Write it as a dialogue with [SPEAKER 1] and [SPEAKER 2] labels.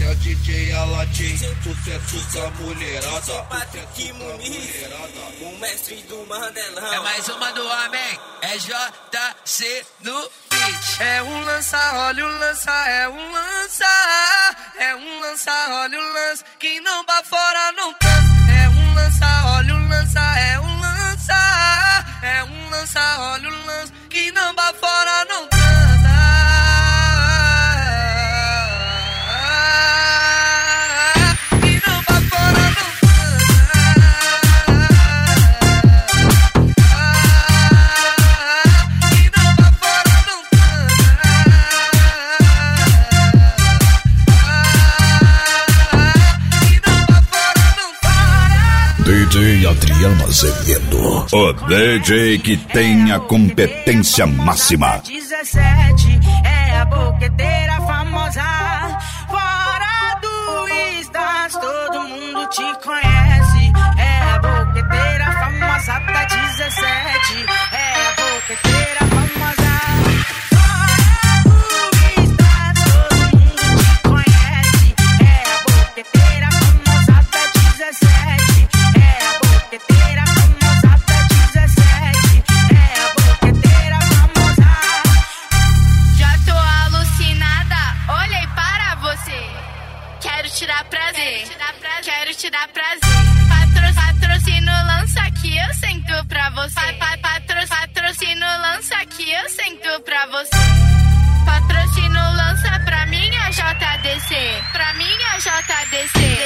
[SPEAKER 1] é o DJ Aladim, sucesso da mulherada.
[SPEAKER 2] O mestre do Mandelão.
[SPEAKER 3] É mais uma do homem, é JC no beat.
[SPEAKER 4] É um lança, olha o lança, é um lança. É um lança, olha o lança, que não pra fora não cansa. É um lança, olha o lança, é um lança. É um lança, olha o lança, que não pra fora não cansa.
[SPEAKER 5] DJ Adriano Azevedo, o DJ que tem a competência máxima.
[SPEAKER 6] 17 é a boqueteira famosa. Fora do Stars, todo mundo te conhece. É a boqueteira famosa da 17. É a boqueteira famosa. Fora do Stars, todo mundo te conhece. É a boqueteira famosa da 17. Boqueteira famosa da 17. É a boqueteira famosa.
[SPEAKER 7] Já tô alucinada, olhei para você. Quero tirar prazer, quero tirar prazer. Patrocínio lança que eu sento pra você. Patrocínio lança que eu sento pra você. Patrocínio lança pra minha JDC, pra minha JDC.